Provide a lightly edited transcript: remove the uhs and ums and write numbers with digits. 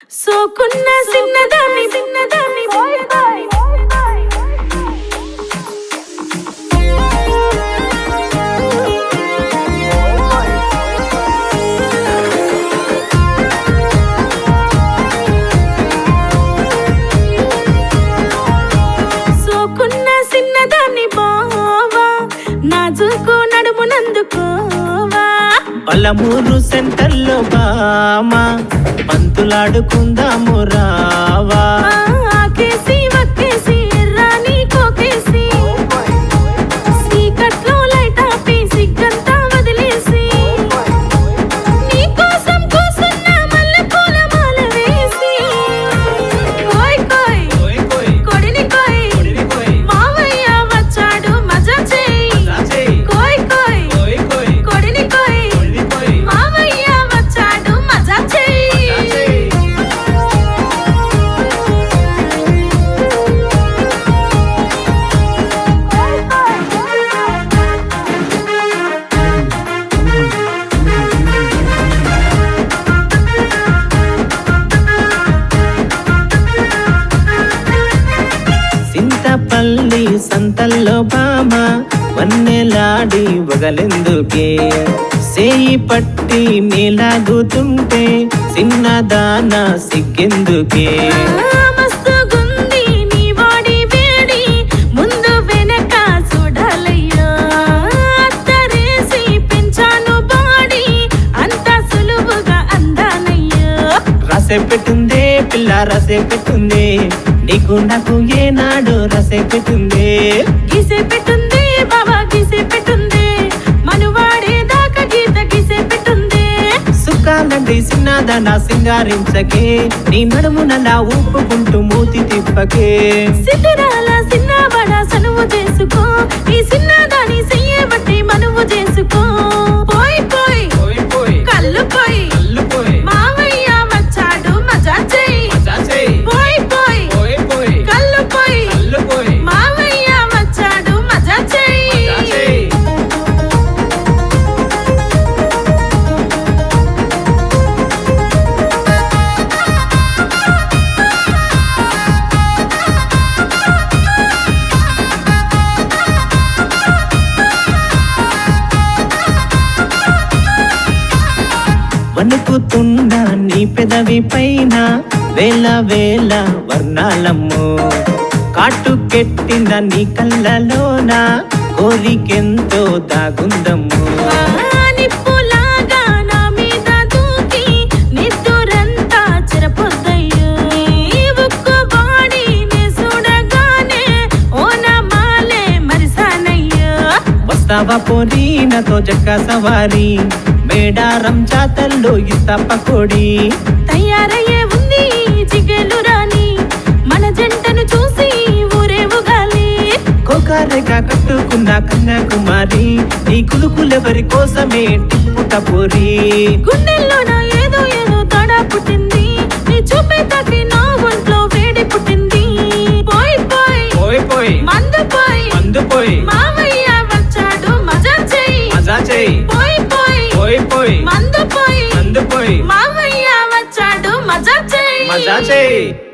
సోకున్న సిన్నదాన్ని సోకున్న సిన్నదాన్ని బావా నాజుకు నడుమునందుకోవా పలమూరు సెంటర్లో బామా పంతులాడుకుందాము రావా ఆకేసి వక్కేసి రాని కోకేసి సీకట్లో లైట్ ఆపి సిగ్గంతా వదిలేసి నీకోసం కూసున్న మల్లెపూల మాల వేసి కోయ్ కోయ్ కొడిని కోయ్ మావయ్య వచ్చాడు మజా చేయి కోయ్ కోయ్ కొడిని కోయ్ మావయ్య వచ్చాడు మజా చేయి సింతపల్లి సంతల్లో బామ వన్నెలాడి వగలెందుకే సేయి పట్టి మేలాగుతుంటే చిన్నదాన సిగ్గెందుకే మస్తుగుంది నీ బాడీ వేడి ముందు వెనక చూడాలయ్యా అత్తరేసి పెంచాను బాడీ అంత సులువుగా అందానయ్యా రసే పెట్టుందే పిల్ల రసే పెట్టుందే నీకు నాకు ఏనాడు రసే పెట్టుందే గీసే పెట్టుంది బాబా గీసే పెట్టుంది మనువాడే దాకా గీత గీసే పెట్టుంది సుఖాలండి చిన్నదాన సింగారించకే నీ నడుమునలా ఊపుకుంటూ మూతి తిప్పకే సిద్ధరాల సిన్నవాడ సనువు చేసుకో ఈ సిన్నదాని చెయ్యే బట్టి మనువు చేసుకో పోయ్ పోయ్ కళ్ళు పోయ్ మావయ్య వచ్చాడు మజా చేయి పోయ్ పోయ్ కళ్ళు పోయ్ మావయ్య వచ్చాడు మజా చేయి వణుకుతున్న నీ పెదవి పైన వేల వేల వర్ణాలమ్ము కాటుకెట్టిన నీ కళ్ళలోన కోరికెంతో దాగుందమ్ము నిప్పులాగా నా మీద దూకి నిద్దురంతా చెరపొద్దయ్యో ఉక్కు బాడీని చూడగానే ఓనమాలే మరిసానయ్యో వస్తావా పోనీ నాతో జక్క సవారి మేడారం జాతల్లో ఇస్తా పకోడి తయారయ్యే ఉంది జిగేలు రాని మన జంటను చూసి ఊరేవుగాలి కోకారెగా కట్టుకున్న కన్యాకుమారి నీ కులుకులెవరి కోసమే టిప్పుట పోరి గుండెల్లోన ఏదో తడా పుట్టింది నీ చూపే తాకి నా ఒంట్లో వేడి పుట్టింది పోయ్ మందు పోయ్ మావయ్య వచ్చాడు మజా చేయి పోయ్ మందు పోయ్ మావయ్య వచ్చాడు మజా చేయి